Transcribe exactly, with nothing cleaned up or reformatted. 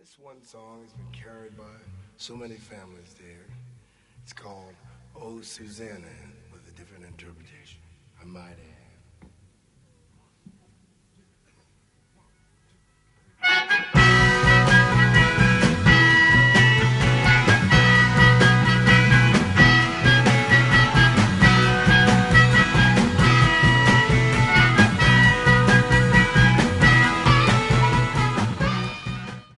This one song has been carried by so many families there. It's called Oh Susanna with a different interpretation, I might add.